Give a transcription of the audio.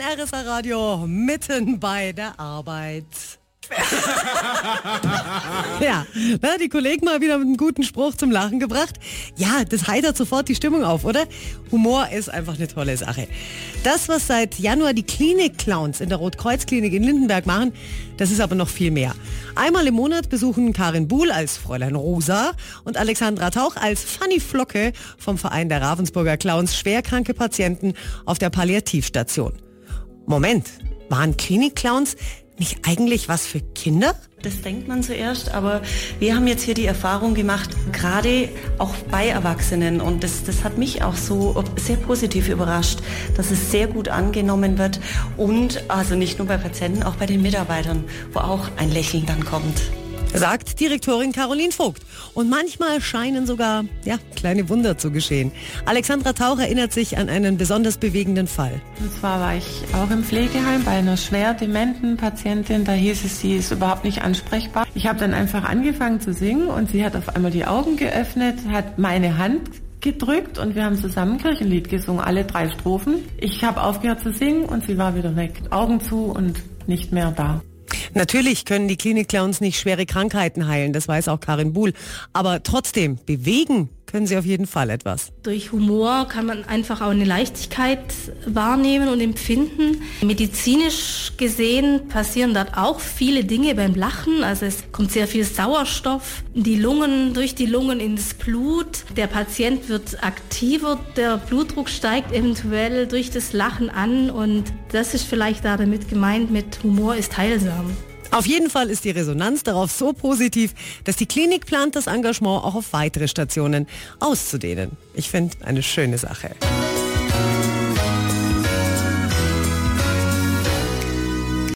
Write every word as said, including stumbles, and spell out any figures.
R S A Radio mitten bei der Arbeit. Ja, na, die Kollegen mal wieder mit einem guten Spruch zum Lachen gebracht. Ja, das heitert sofort die Stimmung auf, oder? Humor ist einfach eine tolle Sache. Das, was seit Januar die Klinik-Clowns in der Rotkreuz-Klinik in Lindenberg machen, das ist aber noch viel mehr. Einmal im Monat besuchen Karin Buhl als Fräulein Rosa und Alexandra Tauch als Fanny Flocke vom Verein der Ravensburger Clowns schwerkranke Patienten auf der Palliativstation. Moment, waren Klinik-Clowns nicht eigentlich was für Kinder? Das denkt man zuerst, aber wir haben jetzt hier die Erfahrung gemacht, gerade auch bei Erwachsenen, und das, das hat mich auch so sehr positiv überrascht, dass es sehr gut angenommen wird und also nicht nur bei Patienten, auch bei den Mitarbeitern, wo auch ein Lächeln dann kommt. Sagt Direktorin Caroline Vogt. Und manchmal scheinen sogar, ja, kleine Wunder zu geschehen. Alexandra Tauch erinnert sich an einen besonders bewegenden Fall. Und zwar war ich auch im Pflegeheim bei einer schwer dementen Patientin. Da hieß es, sie ist überhaupt nicht ansprechbar. Ich habe dann einfach angefangen zu singen und sie hat auf einmal die Augen geöffnet, hat meine Hand gedrückt und wir haben zusammen Kirchenlied gesungen, alle drei Strophen. Ich habe aufgehört zu singen und sie war wieder weg. Augen zu und nicht mehr da. Natürlich können die Klinik-Clowns nicht schwere Krankheiten heilen, das weiß auch Karin Buhl. Aber trotzdem, bewegen können sie auf jeden Fall etwas. Durch Humor kann man einfach auch eine Leichtigkeit wahrnehmen und empfinden. Medizinisch gesehen passieren dort auch viele Dinge beim Lachen. Also es kommt sehr viel Sauerstoff in die Lungen, durch die Lungen ins Blut. Der Patient wird aktiver, der Blutdruck steigt eventuell durch das Lachen an. Und das ist vielleicht da damit gemeint, mit Humor ist heilsam. Auf jeden Fall ist die Resonanz darauf so positiv, dass die Klinik plant, das Engagement auch auf weitere Stationen auszudehnen. Ich finde, eine schöne Sache.